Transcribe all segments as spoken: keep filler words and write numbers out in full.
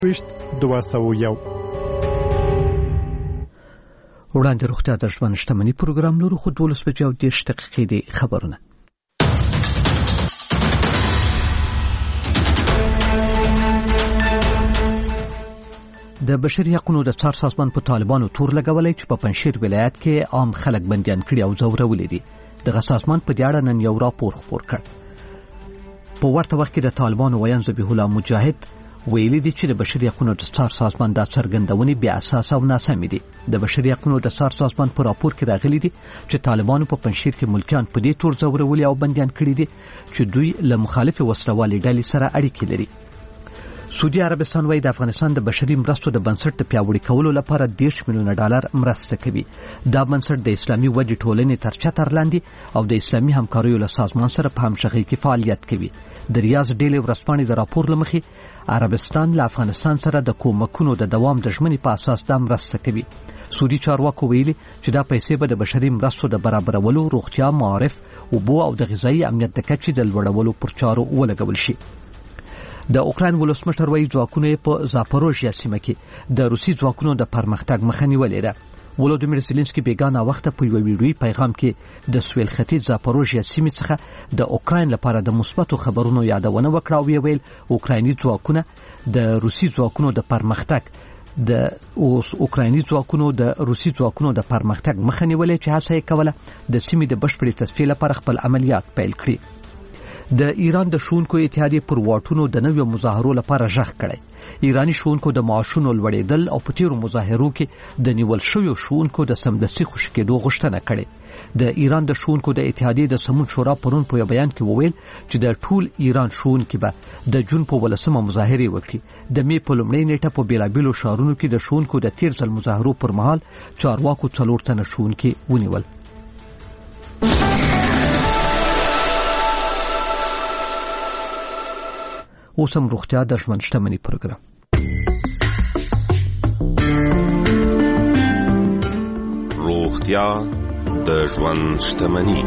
دوه سوه یو. وړاندې روغتیا د ژوند شتمني پروګرام لرو، خو دولس بجې او دېرش دقیقې دي خبرونه. د بشري حقوقو د څار سازمان په طالبانو تور لګولای چې په پنځشیر ولایت کې عام خلک بندیان کړي او ځورولي دي. دغه سازمان په دې اړه نن یو راپور خپور کړ. په ورته وخت کې د طالبانو ویان ذبیح الله مجاهد ویلي دي چې د بشري حقوقو د څار سازمان د څرګندونې بې اساس او ناسمې دي. د بشري حقوقو د څار سازمان په راپور کې راغلي دي چې طالبانو په پنځشیر کې ملکیان په دې تور ځورولي او بندیان کړي دي چې دوی له مخالف وسلوالې ډلې سره اړیکې لري. سعودي عربستان وايي د افغانستان د بشري مرستو د بنسټ د پیاوړي کولو لپاره دېرش میلیونه ډالر مرسته کوي. دا بنسټ د اسلامي ودې ټولنې تر چتر لاندې او د اسلامي همکاریو له سازمان سره په همغږۍ کې فعالیت کوي. د ریاض ډیلی ورځپاڼې د راپور له مخې عربستان له افغانستان سره د کومکونو د دوام د ژمنې په اساس دا مرسته کوي. سعودي چارواکو ویلي چې دا پیسې به د بشري مرستو د برابرولو، روغتیا، معارف، اوبو او د غذایي امنیت د کچې د لوړولو پر چارو ولګول شي. د اوکراین ولسمشر وايي ځواکونه په زاپاروژیا سیمه کې د روسي ځواکونو د پرمختګ مخه نیولې ده. ولودیمیر زيلنسکي بیگانه وخت په یو ویډیوي پیغام کې د سویل ختیځ زاپاروژیا سیمې څخه د اوکراین لپاره د مثبتو خبرونو یادونه وکړه او ویل اوکرایني ځواکونه د روسي ځواکونو د پرمختګ د اوکرایني ځواکونو د روسي ځواکونو د پرمختګ مخه نیولې چې هڅه یې کوله د سیمې د بشپړې تصفیې لپاره خپل عملیات پیل کړي. د ایران د ښوونکو اتحادیې پر واټونو د نویو مظاهرو لپاره ژغ کړی. ایرانی ښوونکو د معاشونو لوړېدل او په تیرو مظاهرو کې د نیول شویو ښوونکو د سمدستي خوشي کېدو غوښتنه کړې. د ایران د ښوونکو د اتحادیې د سمون شورا پرون په یو بیان کې وویل چې د ټول ایران ښوونکي به د جون په ولسمه مظاهرې وکړي. د مې په لومړۍ نیټه په بیلابیلو ښارونو کې د ښوونکو د تیر ځل مظاهرو پر مهال چارواکو څلور تنه ښوونکي ونیول. اوس هم روغتیا د ژوند شتمني پروګرام. روغتیا د ژوند شتمني.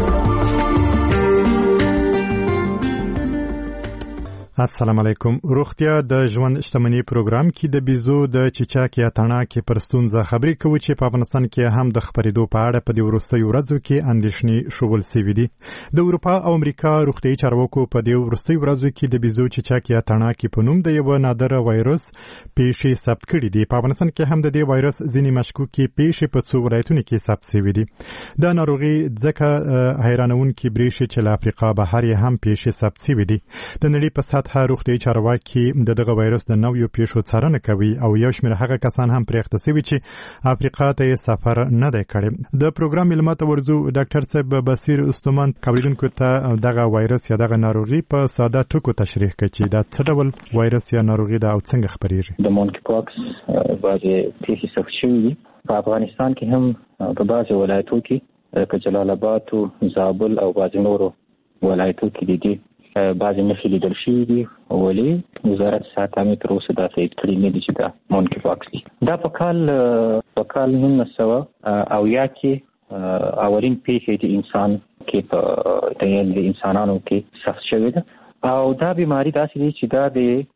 السلام علیکم. روغتیا د ژوند شتمني پروګرام کې د بیزو د چیچاک یا تڼاکې پر ستونزه خبرې کوو چې په افغانستان کې هم د خپرېدو په اړه په دې وروستیو ورځو کې اندېښنې شوول سوي دي. د اروپا او امریکا روغتیايي چارواکو په دې وروستیو ورځو کې د بیزو چیچاک یا تڼاکې په نوم د یو نادره وایرس پیښې ثبت کړي دي. په افغانستان کې هم د دې وایرس ځینې مشکوکې پیښې په څو ولایتونو کې ثبت شوي دي. دا ناروغي ځکه حیرانونکې برېښي چې له افریقا بهر یې هم پیښې ثبت شوي دي. د نړۍ په سطحه روغتیايي چارواکي د دغه وایرس د نویو پیښو څارنه کوي او یو شمېر هغه کسان هم پرې اخته شوي چې افریقا ته یې سفر نه دی کړی. د پروګرام مېلمه ته ورځو ډاکټر صاحب بصیر استومن اوریدونکو ته دغه وایرس یا دغه ناروغي په ساده ټکو تشریح کوي چې دا څه ډول وایرس یا ناروغي ده او څنګه خپرېږي. د مونکي پاکس بعضې پیښې ثبت شوي دي. په افغانستان کې هم په بعضې ولایتو کې لکه جلال آباد او زابل او بعضې نورو ولایتو کې دي بعضې نښې لیدل شوي دي، ولې وزارت صحت هم تر اوسه دا تایید کړي نه دي چې دا مونکي پاکس دي. دا په کال په کال نولس سوه اویا کې اولین پیښې د انسان کې په د انسانانو کې ثبت شوې ده او دا بیماري داسې دی چې دا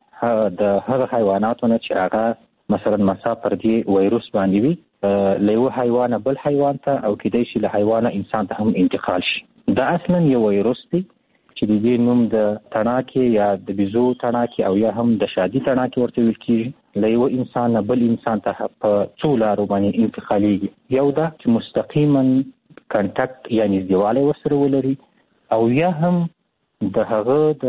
د هغه حیواناتو نه چې هغه مثلا مسا پر دې وایروس باندې وي له یو حیوانه بل حیوان ته او کېدای شي له حیوانه انسان ته هم انتقال شي. دا اصلا یو وایروس دی چې د دې نوم د تڼاکې یا د بیزو تڼاکې او یا هم د شادي تڼاکې ورته ویل کېږي. له یو انسان نه بل انسان ته په څو لارو باندې انتقالېږي. یو دا چې مستقیما کنټکټ یا نږدېوالی ورسره ولري او یا هم د هغه د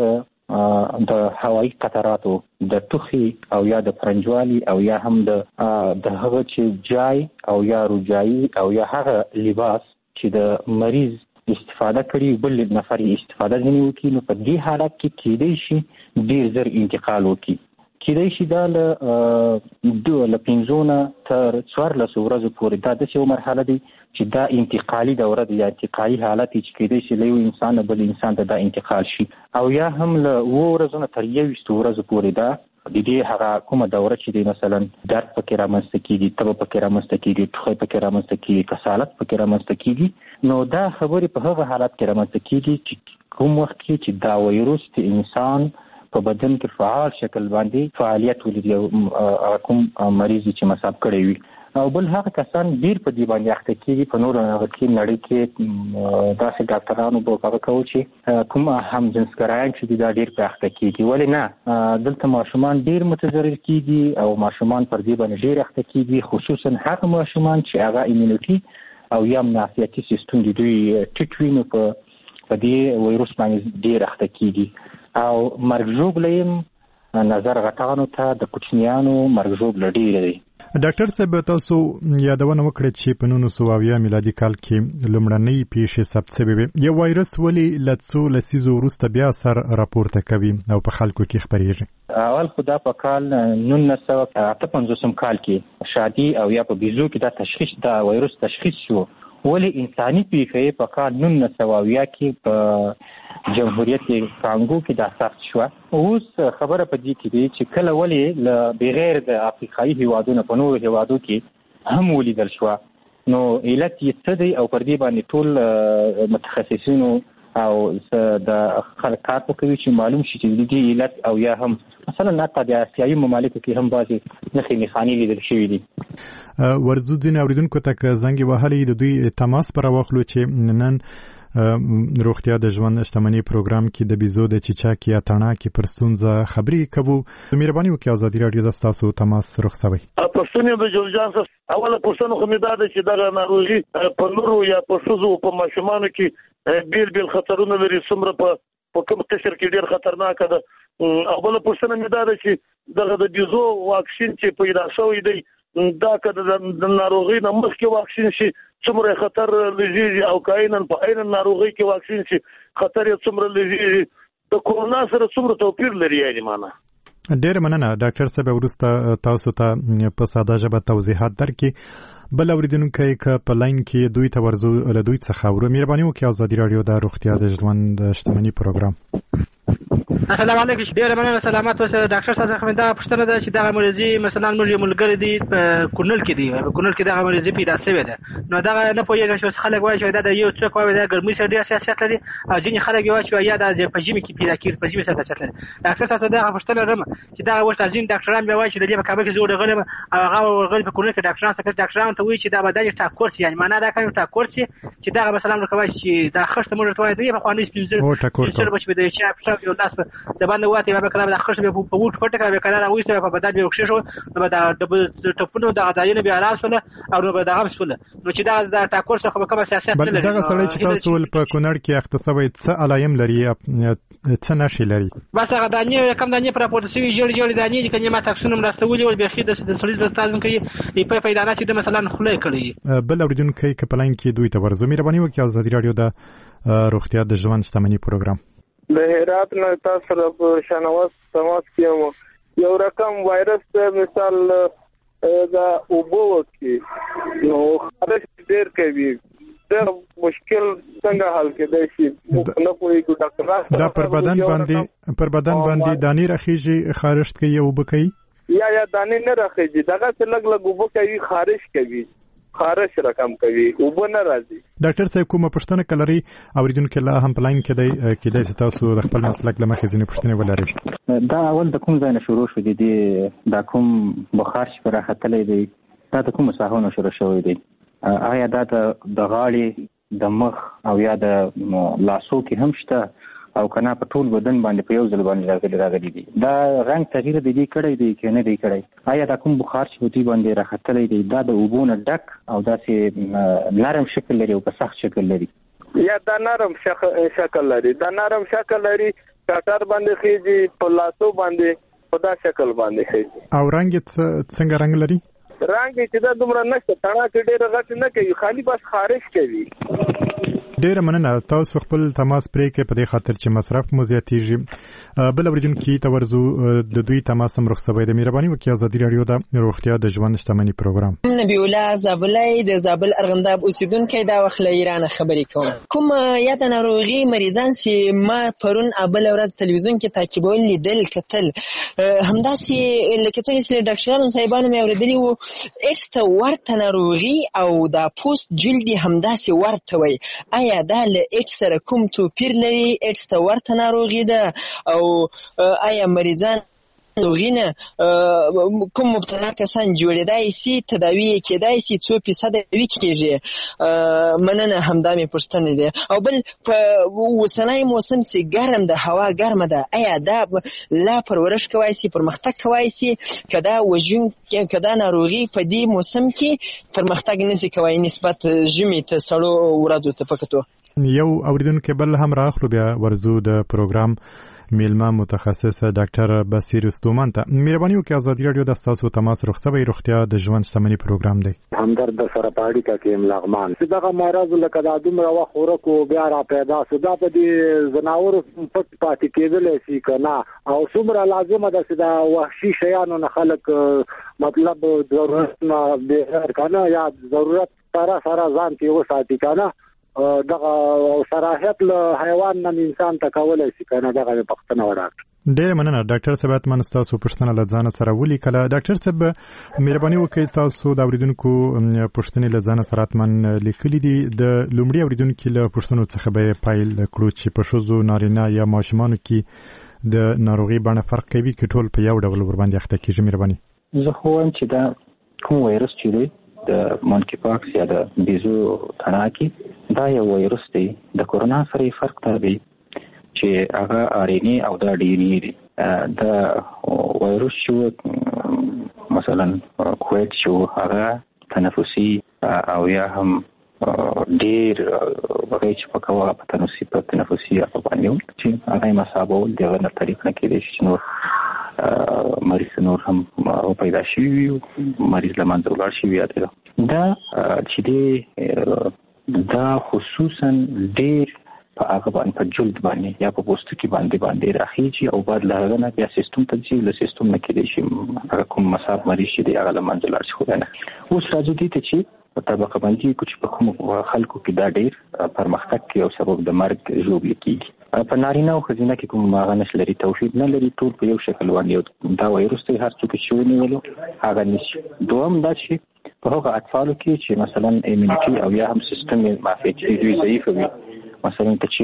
د هوایي قطراتو د ټوخي او یا د پرنجوالي او یا هم د د هغه چې جای او یا روجایي او یا هغه لباس چې د مریض استفاده کړي بل نفر استفاده ځنې وکړي، نو په دې حالت کې کېدای شي ډېر زر انتقال وکړي. کېدای شي دا له له پنځو نه تر څوارلسو ورځو پورې دا داسې یو مرحله دی چې دا انتقالي دوره ده یا انتقالي حالت چې کېدای شي له یو انسان نه بل انسان ته دا انتقال شي او یا هم له اووه ورځو نه تر یوویشتو ورځو پورې دا د دې هغه کومه دوره چې دی مثلا درد پکې رامنځته کېږي، تبه پکې رامنځته کېږي، ټوخی پکې رامنځته کېږي، کسالت پکې رامنځته کېږي. نو دا خبرې په هغه حالت کې رامنځته کېږي چې کوم وخت کې چې دا وایروس د انسان په بدن کې فعال شکل باندې فعالیت ولري او کوم مریض چې مصاب کړی وي او بل هغه کسان ډیر په دې باندې اخته کیږي په نور هغه کې نړۍ کې داسې ډاکټرانو به کار کوي چې کوم هم جنسګرایان چې دا ډیر په اخته کیږي ولې نه دلته ماشومان ډیر متضرر کیږي او ماشومان پر دې باندې ډیر اخته کیږي خصوصا هغه ماشومان چې هغه ایمونیټي او یا مناعتي سیستم د دوی ټیټ وي نو په دې وایروس باندې ډیر اخته کیږي او مرګ ژوبلیم نظر غټانو ته د کوچنیانو مرګ ژوبل ډیر دی. ډاکټر صاحب تاسو یادونه وکړه چې په نولس سوه اویا میلادي کال کې لومړنۍ پیښې ثبت شوې وې. یو وایرس ولې له څو لسیزو وروسته بیا سر راپورته کوي او په خلکو کې خپرېږي؟ اول خو دا په کال نولس سوه اته پنځوسم کال کې شادي او یا په بیزو کې دا تشخیص دا وایرس تشخیص شو. ولې انساني پیښې په کال نولس سوه اویا کې په جمهوریت کانګو کې دا ثبت شو. اوس خبره په دې کې دی چې کله ولې له بغیر د افریقایي هیوادونو په نورو هیوادو کې هم ولیدل شو نو علت یې څه دی او پر دې باندې ټول متخصصینو او د خلکات کوي چې معلوم شي چې دې علت او یا هم مثلا حتی د اسیایي ممالکو کې هم بعضي نښې نښانې لیدل شوې دي. ورځو ځینې اوریدونکو ته زنګ وهلی د دوی تماس پر واخلو چې نن روغتیا د ژوند شتمنۍ پروګرام کې د بیزو د چیچاک یا تڼاکې پر ستونزه خبرې کوو. مهرباني وکړئ ازادي راډیو د تاسو تماس رخصوي. پښتون د جوړجان څخه اوله پښتون خو مې دا ده چې دغه ناروغي په نورو یا په ښځو په ماشومانو کې بیل بیل خطرونه لري. څومره په په کوم قشر کې ډېر خطرناک ده. اوله پښتون مې دا ده چې دغه د بیزو واکسین چې پیدا شوی دی دا که د ناروغي نه مخکې واکسین شي څومره خطر لږیږي او که عیناً په عیناً ناروغۍ کې واکسین شي خطر یې څومره لږیږي. د کورونا سره څومره توپیر لري یعنې معنا. ډېره مننه ډاکټر صاحب. وروسته تاسو ته په ساده ژبه توضیحات درکړي. بل اوریدونکی که په لاین کې دوی ته ورځو له دوی څخه ورو. مهرباني وکړئ ازادي راډیو د روغتیا د ژوند شتمنۍ پروګرام. السلام علیکم. ډېر مننه سلامات اوسه ډاکټر صاحب. څنګه دا پښتنه ده چې دا مریضي مثلا موږ ملګری دي په کونل کې دی په کونل کې دا مریضي پیدا شوې ده نو دا نه پوهیږي چې خلک وایي چې دا د یو څوک وایي دا ګرمۍ سره ډېر حساسیت لري او ځینې خلک وایي چې یا دا په ژمي کې پیدا کیږي په ژمي سره حساسیت لري. ډاکټر صاحب دا پښتنه رم چې دا وخت ځین ډاکټران به وایي چې د دې په کابل کې زوړ غلم او هغه ورغل په کونل کې ډاکټران څخه ډاکټران ته وایي چې دا بدل ټاکور شي یعنی معنا دا کوي ټاکور شي چې دا مثلا کوي چې دا خشته موږ ته وایي دی په خوانې سپینځر چې بچ به د چا په شاو یو لاس د باندې واته به کله د خښ به په وټ پټه به کله راوېسته په بدل به وښه شو نو دا د ټپونو د غداینه به آرام سره او نو به دا غم سره نو چې دا د ټاکور څخه کومه سیاست نه لري. دا سړی چې تاسو په کونړ کې اختصابي څه علایم لري څه نشي لري بس هغه دانې کم دانې پر راپورته شوی جوړ جوړ دانې چې کنه ما تاکسونم راستولې ول به خې د سړي د تاسو کوي په پیدا نه چې د مثلا خلای کړی. بل اوریدونکو کې په لاین کې دوی ته ورزو. مهرباني وکړئ ازادي راډیو د روغتیا د ژوند شتمنۍ پروګرام. د هرات نه تاسو سره په شنواز تماس کوم. یو رقم وایرس مثال دا اوبو کې نو خارج ډېر کوي دا مشکل څنګه حل کېدای شي نه پوهیږو ډاکټر. دا پر بدن باندې پر بدن باندې دانې راخیږي خارج کوي او بکوي یا یا دانې نه راخیږي دغه څه لګ لګ اوبو کوي خارج کوي خارج رقم کوي اوبو نه راځي. ډاکټر صاحب کومه پوښتنه کلري اوریدونکو لا هم پلاین کې دی کېدای چې تاسو د خپل مسلک لمخې ځینې پوښتنې ولرئ. دا اول د کوم ځای نه شروع شو دي دا کوم بخار چې پر راختلې دی دا د کوم ساحونو شروع شوی دی آیا دا د غاړې د مخ او یا د لاسو کې هم شته او کنه په ټول بدن باندې په یو ځل باندې راغلي راغلي دي دا رنگ تغییر دی دی کړی دی کې نه دی کړی آیا دا کوم بخار چې دوی باندې راختلې دی دا د اوبونه ډک او داسې نرم شکل لري او په سخت شکل لري یا دا نرم شکل لري دا نرم شکل لري ټاټر باندې خېږي په لاسو باندې په دا شکل باندې خېږي او رنگ څنګه رنگ لري رنگ چې دا دومره نشته تڼا کې ډېر غټ نه کوي خالی بس خارج کوي. ډېر مننه تاسو خپل تماس پرې کې په دې خاطر چې مصرف مو زیاتېږي. بل اوریدونکو ته ورزو د دوی تماس هم رخصوي د مهرباني وکړئ ازادي راډیو د روغتیا د ژوند شتمنۍ پروګرام. نبی الله زابلای د زابل ارغنداب اوسیدونکو دا وخت له ایران خبرې کوم کوم یا د ناروغي مریضان چې ما پرون ابل ورځ تلویزیون کې تعقیبول لیدل کتل همداسې لکه څنګه چې ډاکټرانو صاحبانو مې اوریدلی وو اټس ته ورته ناروغي او دا پوست جلدي همداسې ورته وي آیا آیا دا له ایډز سره کوم توپیر لري؟ ایډز ته ورته ناروغي ده او آیا مریضان ناروغي نه کوم مبتلا کسان جوړېدای شي، تداوي یې کېدای شي، څو فیصده وي کېږي؟ مننه، همدا مې پوښتنه ده. او بل په اوسنی موسم چې ګرم ده، هوا ګرمه ده، آیا دا لا پرورش کوای شي، پرمختګ کوای شي که دا وژونکې که دا ناروغي په دې موسم کې پرمختګ نه شي کوای نسبت ژمي ته، سړو ورځو ته په کتو؟ یو اوریدونکی بل هم راخلو، بیا ورزو د پروګرام میلمه متخصص ډاکټر بصیر استومن ته. مهرباني وکړئ، ازادي راډیو د ستاسو تماس رخصوي روغتیا د ژوند شتمني پروګرام دی. همدرد سره پاړی کا کې لغمان چې دغه مرض لکه د دومره وخت ورکو بیا را پیدا شو، دا په دې زناور پټ پاتې کېدل شي کنه، او څومره لازمه ده چې دا وحشي شیانو نه خلک مطلب ضرورت نه بهر کنه یا ضرورت سره سره ځان کې وساتي کنه، دغه صراحت له حیوان نه انسان ته کولای شي کنه. دغه پښتنه وراک ډېر مننه ډاکټر صاحب. من تاسو پوښتنه له ځان سره ولیکله. ډاکټر صاحب مهرباني وکړئ، تاسو د اوریدونکو پوښتنې له ځان سره اتمن لیکلي دي. د لومړي اوریدونکو له پوښتنو څخه به پایل کړو چې په ښځو، نارینه یا ماشومانو کې د ناروغي بڼه فرق کوي که ټول په یو ډول ورباندې اخته کېږي؟ مهرباني. زه خو وایم چې دا کوم وایرس چې دی د مونکی پاکس یا د بیزو تڼاکي، دا یو وایرس دی. د کورونا سره فرق دا دی چې هغه آر ان اے او دا ډي ان اے دی. دا وایرس چې مثلا کووید چې هغه تنفسي او یا هم ډیر هغه چې په کوا په تنفسي په تنفسي په باندې چې هغه مصابول دغه نه طریق نه کېدی چې نور مریض نور هم پیدا شي، مریض لمنځه ولاړ شي. یا دا چې دی دا خصوصا ډیر په هغه باندې په جلد باندې یا په پوستکي باندې باندې راخیږي او بعد له هغه نه بیا سیستم ته ځي، له سیستم نه کېدی شي هغه کوم مصاب مریض شي دی هغه لمنځه ولاړ شي. خو نه اوس راځو دې ته چې په طبقه باندې کوم په کوم خلکو کې دا ډیر پرمختګ کوي او سبب د مرګ ژوبل کیږي. په نارینه او ښځینه کې کوم هغه نش لري، توفیر نه لري، ټول په یو شکل باندې دا وایرس ته هر څوک چې ونیولو هغه نشي. دوم دا چې په هغه اطفالو کې چې مثلا ایمونیټي او یا هم سیستم معافیتي دوی ضعیف وي، مثلا ته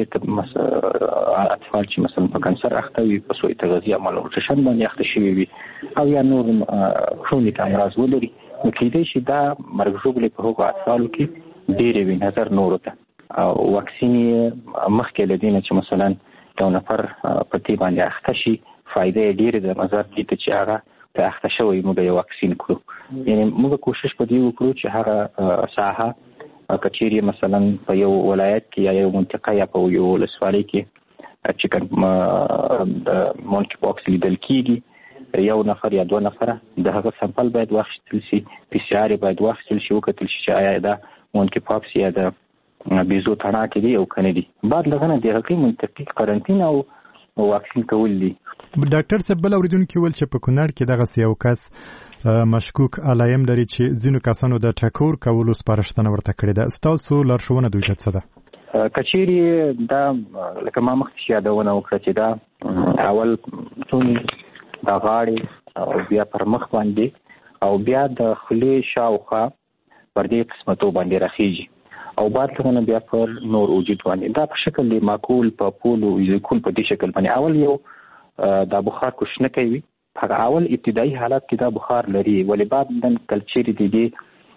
چې اطفال چې مثلا په کانسر اخته وي، په سوء تغذیه او مالنوټریشن باندې اخته شوي وي او یا نور کرونیک امراض ولري، نو کېدای شي دا مرګ ژوبلې په هغو اطفالو کې ډېرې وي نظر نورو ته. او واکسین یې مخکې له دې نه چې مثلا یو نفر په دې باندې اخته شي، فایده یې ډېرې ده نظر دې ته چې هغه ته اخته شوی موږ یې واکسین کړو. یعنې موږ کوشش په دې وکړو چې هغه ساحه کچېرې مثلا په یو ولایت کې یا یو منطقه یا په یو ولسوالۍ کې چې کوم د مونکی پاکس لیدل کېږي، یو نفر یا دوه نفره د هغه سمپل باید واخیستل شي، پی سی آر باید واخیستل شي، وکتل شي چې آیا دا مونکی پاکس یا د بیزو تڼاکي دی او کنه دی. بعد لغنه د هغې منطقي قرنطین او واکسین کول دي. ډاکټر صاحب بل اوریدونکي ول چې په کونړ کې دغه یو کس مشکوک علایم لري چې ځینو کسانو د ټکور کولو سپارښتنه ورته کړې ده. ستاسو لارښوونه دوی ته څه ده؟ کچېرې دا لکه ما مخکې یادونه وکړه چې دا اول ټول د غاړې او بیا پر مخ باندې او بیا د خولې شاوخوا پر دې قسمتو باندې راخیږي او بعد څنګه بیا پر نور وجود باندې دا په شکل دی معقول په پولو یکول په دې شکل باندې. اول یو دا بخار کوشنه کوي، په اول ابتدایي حالات کې دا بخار لري، ولې بعد نن کلچری دی دی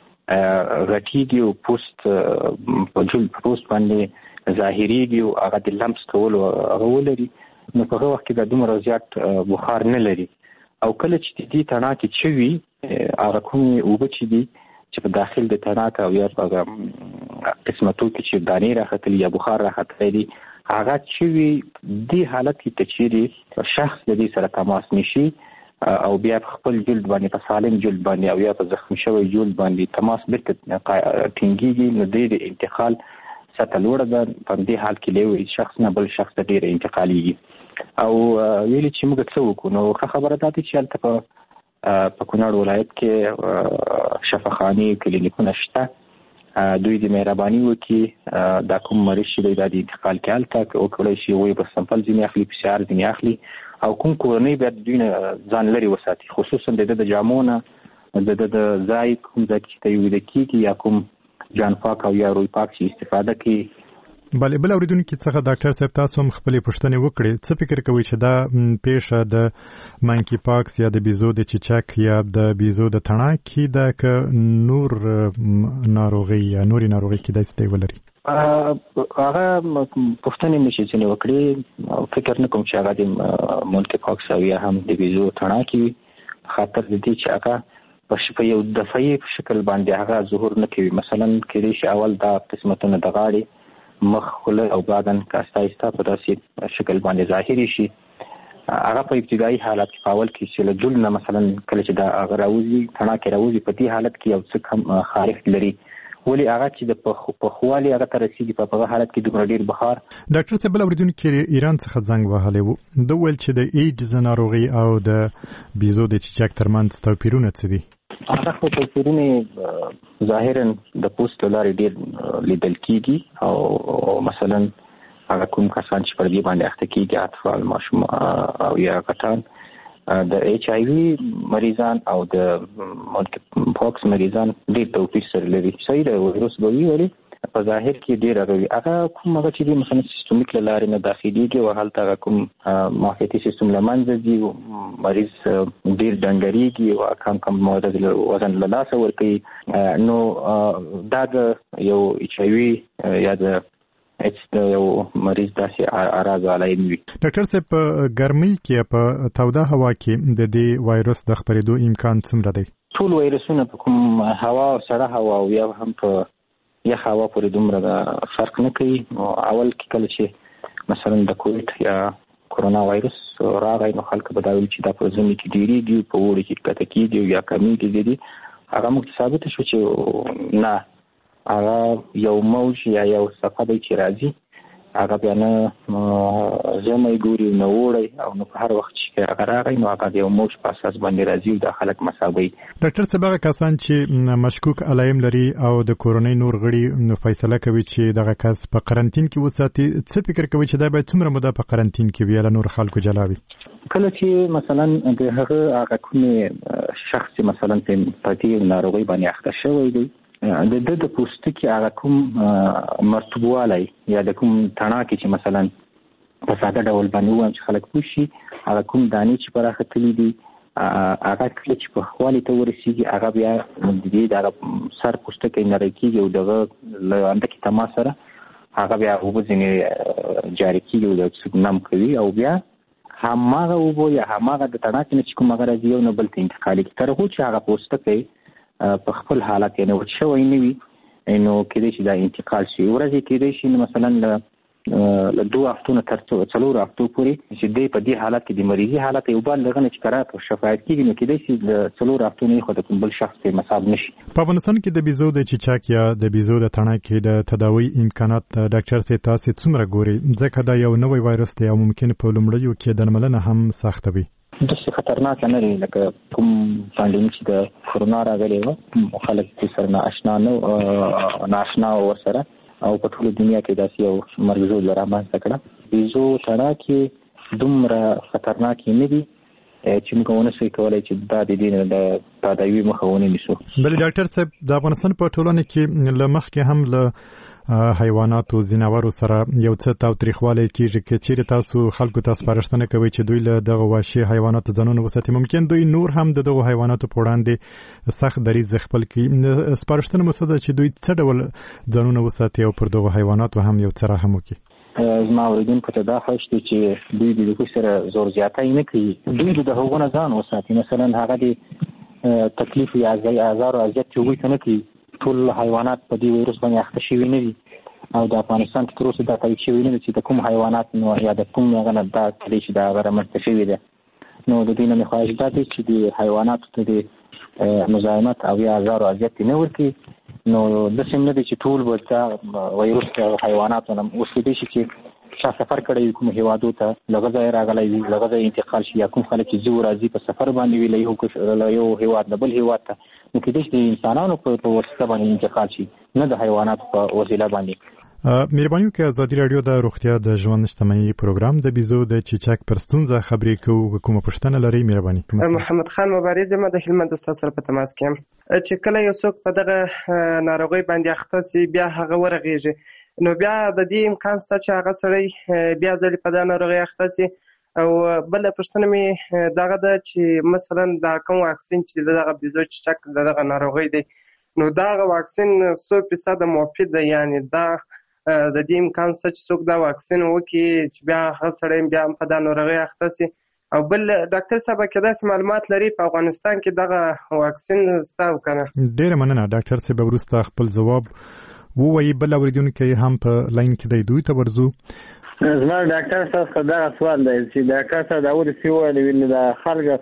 غټیږي او پوست په جلد پوست باندې ظاهريږي او هغه د لمس کول هغه ولري، نو په هغه وخت کې د دومره زیات بخار نه لري. او کله چې دې تڼاکي چوي هغه کومې اوبه چې دي چې په داخل د تڼاک او یا په قسمتو کې چې دانې راختلي یا بخار راختلی دي هغه چوي دې حالت کې ته چیرې شخص د دې سره تماس نشي او بیا خپل جلد باندې په سالم جلد باندې او یا په زخمی شوی جلد باندې تماس بیرته ټینګېږي، نو د انتقال سطح لوړه ده. په دې حال کې له یو شخص نه بل شخص ته ډېره انتقالېږي. او ویلې چې موږ څه وکړو، نو ښه خبره دا ده چې هلته په په کونړ ولایت کې شفاخانې کلینیکونه شته، دوی د مهرباني وکړي دا کوم مریض چې دی دا د انتقال کې هلته وکړی شي، هغوی به سمپل ځینې اخلي، پي سي آر ځینې اخلي او کوم کورنۍ باید دوی نه ځان لرې وساتي، خصوصا د ده د جامو نه، د ده د ځای کوم ځای چې ته ویده کېږي یا کوم جان پاک او یا روی پاک چې استفاده کوي بله بل اوریدونکو څخه ډاکټر صاحب تاسو هم خپل پوښتنه وکړي څه فکر کوئ چې دا پیښه د مانکی پاکس یا د بیزو د چیچک یا د بیزو د تڼاکې د ک نور ناروغي یا نوري ناروغي کې د استې ولري هغه پوښتنه نشي چې وکړي فکر نه کوم چې هغه د مانکی پاکس او یا هم د بیزو تڼاکې خاطر دې چې هغه په یو دفعي شکل باندې هغه ظهور نه کوي مثلا کله چې اول دا قسمتونه د غاړې مخ خوله او بدن کاستا استا په داسې شکل باندې ظاهري شي هغه په ابتدایي حالت کې فاول کې چې له دل نه مثلا کله چې دا هغه راوځي تڼاکې راوځي په دې حالت کې یو څه کم خارښت لري ولی هغه چې د پخوالي هغه تر رسیدي په هغه حالت کې دومره ډیر بخار ډاکټر صاحب بل اوریدونکو ایران څخه زنګ وهلی وو د ویل چې د ایډز ناروغي او د بیزو د چیچک ترمنځ توپیرونه څه دي هغه خو توپیرونه ظاهرا د پوست لارې ډیر لیدل کیږي او مثلا هغه کوم کسان چې پر دې باندې اخته کیږي اطفال ماشوم او یا کسان د ایچ آی وی مریضان او د مانکی پاکس مریضان ډېر توپیر سره لري صحیح دی وایروس به وي ولی په ظاهر کې ډېر راوي هغه کوم هغه چې د مثلا سیستمیک لارې نه داخليږي او هلته کوم معافیتي سیستم لمنځه دي مریض ډېر ډنګريږي او کم کم مواد وزن له لاسه ورکوي نو دا د یو ایچ آی وی یا د اچ یو مریض داسې اراز علای وي ډاکټر صاحب په ګرمۍ کې په توده هوا کې د دې وایروس د خپرېدو امکان څومره دی ټول وایرسونه په کوم هوا سړه هوا او یا هم په یخ هوا پورې دومره فرق نه کوي اول کې کله چې مثلا د کووډ یا کورونا وایرس راغی نو خلک به دا ویل چې دا په ځینې کې ډېری په وړي کې کته کېږي یا کمیږي دي هغه موږ ثابت شو چې نه هغه یو موج یا یو څپه دی چې راځي هغه بیا نه زمې ګوري نو وړي او نو په هر وخت چې هغه راغی نو هغه یو موج په اساس باندې راځي او د خلک مساوي ډاکټر صاحب هغه کسان چې مشکوک علایم لري او د کورونای نور غړي نو فیصله کوي چې دغه کس په قرنټین کې وساتي څه فکر کوي چې دا به څومره موده په قرنټین کې وي له نور خلکو جلاوي کله چې مثلا د هغه هغه کومه شخص مثلا په پاتې ناروغي باندې اخته شوی دی د د د پوستکي هغه کوم مرطوبوالی یا د کوم تڼاکې چې مثلا په ساده ډول باندې وایم چې خلک پوښي هغه کوم دانې چې پراخه تللی دي هغه کله چې په خوالي ته ورسیږي هغه بیا د دې د سر پوستکی نری کېږي او دغه له اندکې تماس سره هغه بیا اوبه ځینې جاري کېږي او د نم کوي او بیا هماغه اوبه یا هماغه د تڼاکې نه چې کوم هغه راځي یو نه بل ته انتقالي کېږي تر هغو چې هغه پوستکی په خپل حالت یې نه وچ شوی نه وي نو کېدای شي دا انتقال شي ورځې کېدای شي مثلا له دوه هفتو نه تر څلورو هفتو پورې چې دی په دې حالت کې د مریضي حالت یو بل دغه نه چې کرات او شفایت کېږي نو کېدای شي له څلورو هفتو نه خو د کوم بل شخص ته مصاب نشي په افغانستان کې د بیزو د چیچک یا د بیزو د تڼاکې د تداوی امکانات ډاکټر صاحب تاسو څومره ګوري ځکه دا یو نوی وایرس دی او ممکن په لومړیو کې درملنه هم سخته وي داسې خطرناک نه دی لکه کوم پاندیمیک چې د کورونا راغلی و خلک چې سره نااشنا نه نااشنا ورسره او په ټول دنیا کې داسې یو مرګ رامنځته کړه بیزو تڼاکې دومره خطرناک نه دي چې موږ ونشو کولای چې دا د دې د تداوی مخه ونیسو بل ډاکټر صاحب د افغانستان په ټولنه کې لمخ کې هم له حیوانات او ځناورو سره یو څه تاوتریخوالی کیږي چې چیرې تاسو خلکو ته سپارښتنه کوي چې دوی له دغه وحشي حیواناتو ځانونه وساتي ممکن دوی نور هم د دغه حیواناتو په وړاندې سخت دریځ خپل کړي سپارښتنه مو څه ده چې دوی څه ډول ځانونه وساتي او پر دغه حیواناتو هم یو څه رحم وکړي زما اوریدونکو ته دا خوښ دی چې دوی د هغوی سره زور زیاتی نه کوي دوی د هغو نه ځان وساتي مثلا هغه د تکلیف یا آزار او اذیت چې هغوی ته نه کوي ټول حیوانات په دې وایرس باندې اخته شوي نه دي او د افغانستان کې تر اوسه دا تایید شوي نه دي چې د کوم حیوانات نو یا د کوم هغه نه دا کلی چې دا هغه رامنځته شوي ده نو د دې نه مې خواهش دا دی چې د حیواناتو ته د مزاحمت او یا آزار او اذیت نه ورکړي نو داسې نه دی چې ټول به دا وایرس د حیواناتو نه اوس کېدای شي چې چا سفر کړی کوم هیوادو ته لږه ځای راغلی وي لږه ځای انتقال شي یا کوم خلک چې ځو راځي په سفر باندې وي له یو هیواد نه بل هیواد ته نو کېدای شي د انسانانو په واسطه باندې انتقال شي نه د حیواناتو په وسیله باندې مهرباني وکړئ ازادي راډیو د روغتیا د ژوند شتمنۍ پروګرام د بیزو د چیچک پر ستونزه خبرې کوو کومه پوښتنه لري مهرباني محمد خان مبارز یم د هلمند استاد سره په تماس کې یم چې کله یو څوک په دغه ناروغي باندې اخته سي بیا هغه ورغېږي نو بیا د دې امکان شته چې هغه سړی بیا ځلې په دا ناروغۍ اخته شي. او بله پوښتنه مې دغه ده چې مثلا دا کوم واکسین چې دغه بیزو چیچک د دغه ناروغۍ دی نو دغه واکسین څو فیصده مفید دی، یعنې دا د دې امکان شته چې څوک دا واکسین وکړي چې بیا هغه سړی بیا هم په دا ناروغۍ اخته شي. او بل ډاکټر صاحب که داسې معلومات لري په افغانستان کې دغه واکسین شته او که نه؟ ډېره مننه ډاکټر صاحب، وروسته خپل ځواب ووایي. بل اورېدونکی هم په لاین کې دی، دوی ته ورځو. زما ډاکټر صاحب څخه دغه سوال دی چې ډاکټر صاحب دا ولې ویلي ویل د خلکو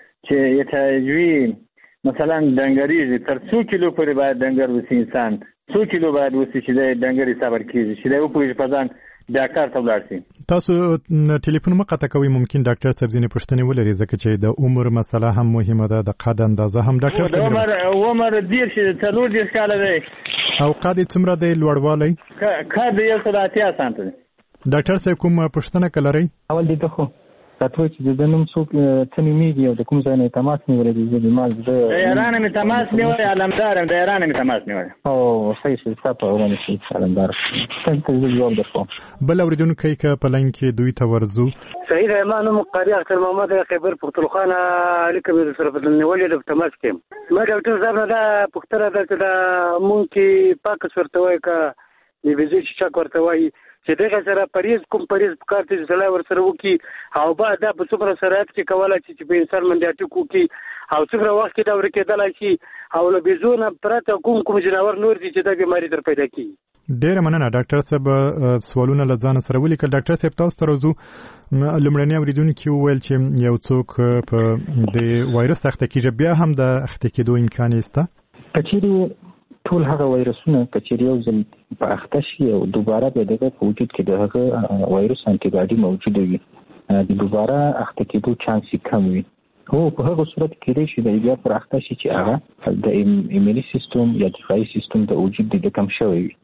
چې یتایجوي مثلا ډنګرېږي تر څو کیلو پورې باید ډنګر وسي، انسان څو کیلو باید وسي چې د ډنګرې صبر کېږي چې دی وپوهېږي په ځان ډاکټر ته ولاړ شي. تاسو ټلیفون مه قطع کوئ، ممکن ډاکټر صاحب ځینې پوښتنې ولري ځکه چې د عمر مسله هم مهمه ده، د قد اندازه هم. ډاکټر صاحب عمر عمر دېرش څلور دېرش کاله دی. او قد یې څومره دی لوړوالی؟ قد یو سل اتیا سانته دی. ډاکټر صاحب کوم پوښتنه که لرئ؟ اول دې ته خو راته چې د نوم څوک څه نومېږي او د کوم ځای نه یې تماس نیولی دی؟ زه بیمار د ایران مې تماس نیولی، علمدار یم، د ایران مې تماس نیولی. او صحیح شي، ستا په ورانې شي علمدار. ته زه جواب درکوم. بل اورېدونکی که په لاین کې دوی ته ورځو. صحیح دی، ما نوم قاري اختر محمد خیبر پښتونخوا نه اړیکه مې درسره په نیولې ده، په تماس کې یم. ما ډاکټر صاحب نه دا پوښتنه ده چې دا مونږ کې پاکس ورته وایي که د بیزو چیچک ورته وایي چې دغه سره پریز کوم پریز پکار ته سړی ورسره وکړي او بعد دا په څومره سرعت کې کولی شي چې په انسان باندې اټک وکړي او څومره وخت کې دا ورکېدلی شي او له بیزو نه پرته کوم کوم جناور نور دي چې دا بیماري در پیدا کېږي. ډېره مننه ډاکټر صاحب، سوالونه له ځانه سره ولیکل. ډاکټر صاحب تاسو ته راځو. لومړنی اورېدونکي وویل چې یو څوک په د وایرس اخته کېږي، بیا هم د اخته کېدو امکان یې شته؟ که چېرې ټول هغه وایرسونه که چېرې یو ځل په اخته شي او دوباره بیا دغه په وجود کې د هغه وایرس انټي موجوده وي، د دوباره اخته کېدو چانس یې کم وي. هو په هغه صورت کې کېدای شي د بیا پر اخته شي چې هغه د ایمني سیستم یا دفاعي سیستم د وجود د کم شوی وي.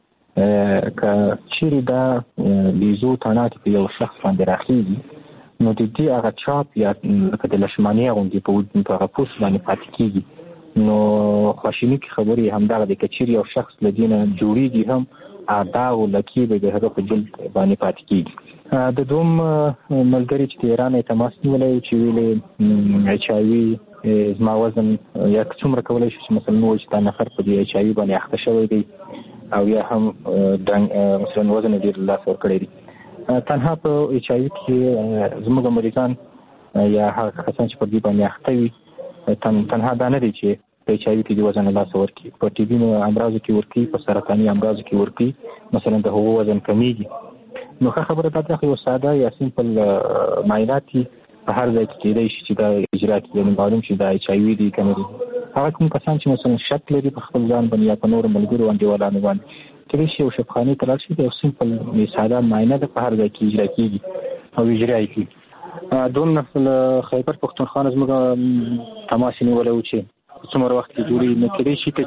که چېرې دا بیزو تڼاکې په یو شخص باندې راخېږي نو د دې هغه چاپ یا لکه د لشمانۍ غوندې په هغه پوست باندې پاتې کېږي. نو خواشینونکې خبرې همدغه دی، که چېرې یو شخص له دې نه جوړېږي هم داغ او لکې به د هغه په جلد باندې پاتې کېږي. د دوم ملګري چې د ایران یې تماس نیولی چې ویلې ایچ آی وي زما وزن یا څومره کولی شي چې مثلا ووایي چې دا نفر په دې ایچ آی وي باندې اخته شوی دی او یا هم مثلا وزن یې ډېر له لاسه ورکړی دی. تنها په ایچ آی وي کې زموږ مریضان یا هغه کسان چې په دې باندې اخته وي تن تنها دا نه دی چې په ایچ آی وي کې د وزن له لاسه ورکړي، په ټي بي امراضو کې ورکړي، په سرطاني امراضو کې ورکړي، مثلا د هغو وزن کمیږي. نو ښه خبره دا ده یو ساده یا سمپل معاینات په هر ځای کې کېدای شي چې دا اجرا کړي، یعنې معلوم شي دا ایچ آی وي دی که نه دی. هغه کوم کسان چې مثلا شک لري په خپل ځان باندې یا په نورو ملګرو انډیوالانو باندې کېدای شي یو شفاخانې ته لاړ شي، یو سمپل ساده معاینه ده په هر ځای کې اجرا کېږي او اجرا یې کېږي. دوم له خیبر پښتونخوا نه زموږ تماس نیولی و چې څومره وخت کې جوړېږي. نو کېدای شي که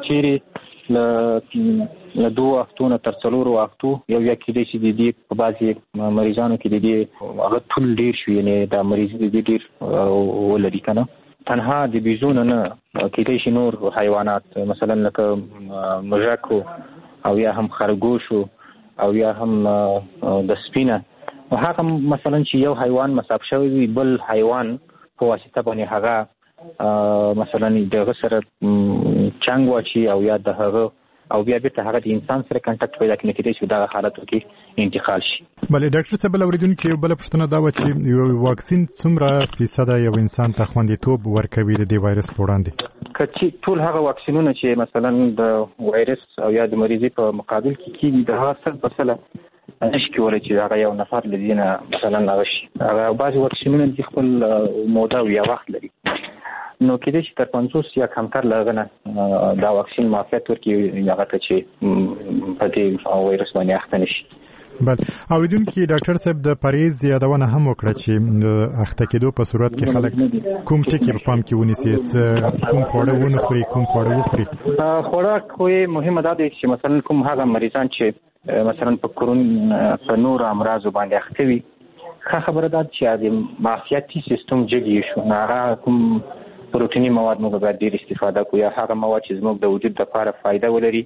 چېرې له دوو هفتو نه تر څلورو هفتو یو یا کېدای شي د دې په بعضې مریضانو کې د دې هغه طول ډېر شي، یعنې دا مریضي د دې ډېر ولري که نه. تنها د بیزو نه نه کېدای شي نور حیوانات مثلا لکه مژک او یا هم خرګوش او یا هم د سپینه هغه مثلا چې یو حیوان مصاب شوی وي بل حیوان په واسطه باندې هغه مثلا دغه سره چنګ واچي او یا د هغه او بیا بیرته هغه د انسان سره کنټاکټ پیدا کړي، کېدای شي دغه حالتو کې انتقال شي. بله ډاکټر صاحب، بل اورېدونکي بله پوښتنه دا وه چې یو واکسین څومره فیصده یو انسان ته خوندیتوب ورکوي د دې وایرس په وړاندې؟ که چې ټول هغه واکسینونه چې مثلا د وایرس او یا د مریضي په مقابل کې کېږي د هغه سل په سله نشي کولی چې هغه یو نفر له دې نه مثلا هغه شي. هغه بعضې واکسینونه دي خپل موده او یا وخت لري، نو کېدای شي تر پنځوس یا کمتر له هغه نه دا واکسین معافیت ورکړي هغه ته چې په دې وایرس باندې اخته نه شي. بله اورېدونکي ډاکټر صاحب د پرهیز یادونه هم وکړه چې د اخته کېدو په صورت کې خلک کوم ټکي په پام کې ونیسي، کوم خواړه ونه خوري، کوم خواړه وخوري. خوراک خو یې مهمه دا دی چې مثلا کوم هغه مریضان چې مثلا په کورون په نورو امراضو باندې اخته وي، ښه خبره دا چې د معافیتي سیستم جګ شو، نو هغه کوم پروتیني مواد موږ باید ډېر استفاده کړو یا هغه مواد چې زموږ د وجود لپاره فایده ولري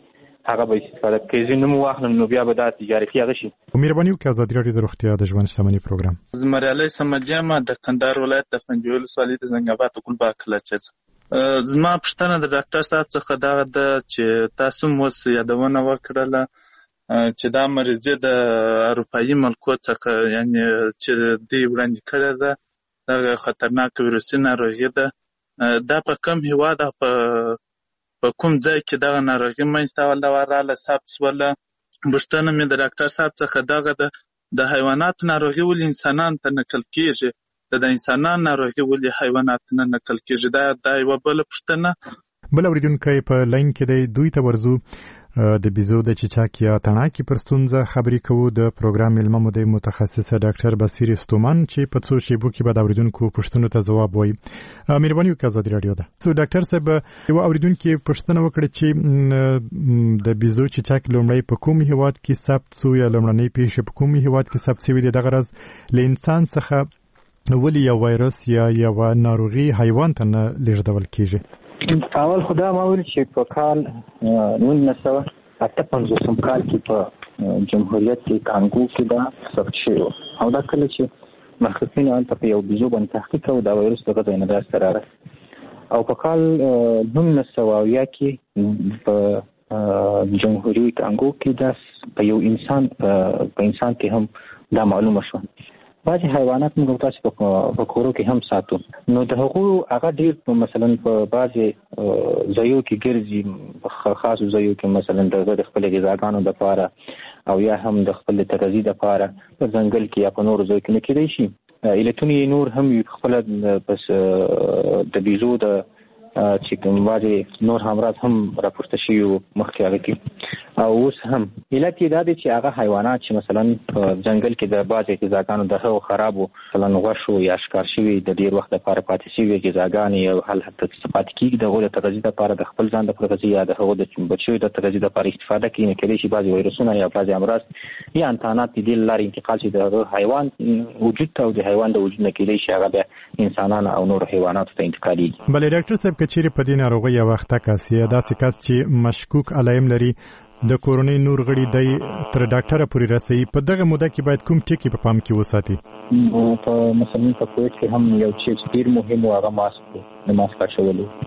هغه به استفاده کوي. زه نوم واخلم نو بیا به دا تجارتي هغه شي. مهرباني وکړئ ازادي راډیو د روغتیا د ژوند شتمني پروګرام. زمریالی سمجام د کندهار ولایت د پنجویل ولسوالۍ د زنګ آباد ګلباغ کلچه. زما پوښتنه د ډاکټر صاحب څخه دا ده چې تاسو مو یادونه وکړله چې دا مریضي د اروپایي ملکو څخه یعنی چې دی وړاندې کړې ده دا خطرناک ویروسي ناروغي ده. دا په کوم هیواد او په په کوم ځای کې دا ناروغي منځته راغله ثبت شوله؟ پوښتنه مې د ډاکټر صاحب څخه دغه ده د حیواناتو ناروغي ولې انسانانو ته نقل کیږي، د انسانانو ناروغي ولې حیواناتو نه نقل کیږي؟ دا دا یوه بله پوښتنه. بل اورېدونکی په لاین کې دی، دوی ته ورځو. د بیزو د چیچاک یا تڼاکې پر ستونزه خبرې کوو. د پروګرام مېلمه مو دی متخصص ډاکټر بصیر ستومن چې په څو شیبو کې به د اورېدونکو پوښتنو ته ځواب وایي. مهرباني وکړئ ازادي راډیو ده. سو ډاکټر صاحب یو اورېدونکي پوښتنه وکړه چې د بیزو چیچاک لومړی په کوم هیواد کې ثبت سو یا لومړنۍ پیښې په کوم هیواد کې ثبت شوې دي؟ دغه راز له انسان څخه ولې یو وایرس یا یوه ناروغي حیوان ته نه لیږدول کیږي؟ اول خدا ما ویل چې په کال نولس سوه اته پنځوسم کال کې په جمهوریت کې کانګو کې دا ثبت شوی و او دا کله چې محققین هلته په یو بیزو باندې تحقیق کوي دا وایرس دغه ځای نه لاسته راغی او په کال نولس سوه اویا کې په جمهوریت کانګو کې دا په یو انسان په انسان کې هم دا معلومه شوه. بعضې حیوانات موږ تاسو په کورو کې هم ساتو نو د هغو هغه ډېر مثلا په بعضې ځایو کې ګرځي، په خاصو ځایو کې مثلا د خپلې غذاګانو دپاره او یا هم د خپل تغذیې دپاره په ځنګل کې یا په نورو ځایو کې نه کېدی شي علتونه یې نور هم وي خپله بس د بیزو د چې کوم بعضې نور امراض هم راپورته شوي وو مخکې هغه کې او اوس هم علت یې دا دی چې هغه حیوانات چې مثلا په ځنګل کې د بعضې غذاګانو د هغو خرابو مثلا غوښو یا ښکار شوي د ډېر وخت لپاره پاتې شوي غذاګانې او هلته پاتې کېږي د هغو د تغذیې لپاره د خپل ځان د تغذیې یا د هغو د بچیو د تغذیې لپاره استفاده کوي، نو کېدای شي بعضې ویروسونه یا بعضې امراض یا انتانات د دې له لارې انتقال شي د هغه حیوان وجود ته او د حیوان د وجود نه کېدای شي هغه بیا انسانانو او نورو حیواناتو ته انتقالېږي. بلې ډاکټر صاحب که چیرې په دې ناروغۍ یو وخته کس یا داسې کس چې مشکوک علایم لري د کورنۍ نور غړي دی تر ډاکټره پورې رسوي، په دغه موده کې باید کوم ټکي په پام کې وساتي؟ په مثلا په کوویډ کې هم یو چیز ډېر مهم و هغه ماسک و د ماسک اچول او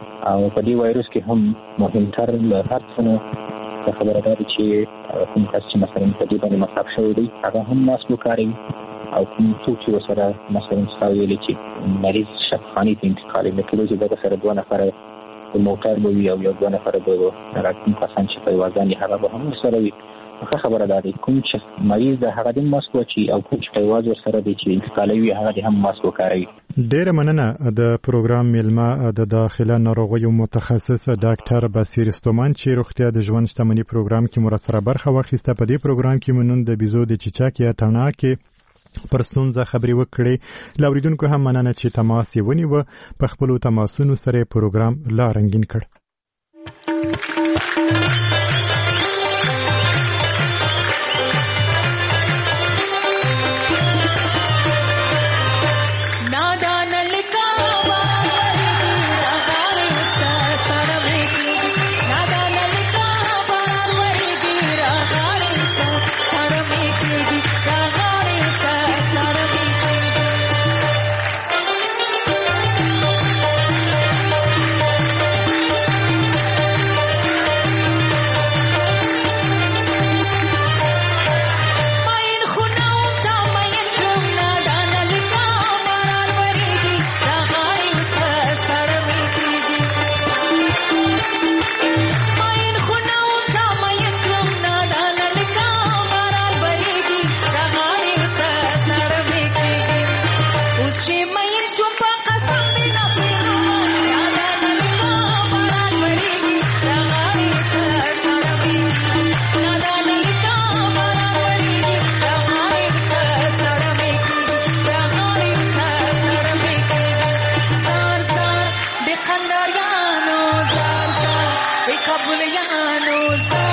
په دې وایرس کې هم مهمتر له هر څه نه خبره دا ده چې کوم کس چې مثلا په دې باندې مصاب شوی دی هغه هم ماسک وکاروي او کوم څوک چې ورسره مثلا ستا ویلې چې مریض شفاخانې ته انتقالوي نو کېدای شي دغه سره دوه نفره د موټر به وي او یو دوه نفره به هغه کوم کسان چې په یوه ځان هغه به هم ورسره وي. ښه خبره دا دی کوم چې مریض د هغه د ماسک واچي او کوم چې په یوازې ورسره دی چې انتقالوي هغه د هم ماسک وکاروي. ډېره مننه. د پروګرام مېلمه د داخله ناروغیو متخصص ډاکټر بصیر ستومن چې روغتیا د ژوند شتمني پروګرام کې مو راسره برخه واخیسته. په دې پروګرام کې مو نن د بیزو د چیچاک یا تڼاکې پر ستونزه خبرې وکړې. له اورېدونکو هم مننه چې تماس یې ونیوه. په خپلو تماسونو سره یې پروګرام لا رنګین کړ. Kabul yaano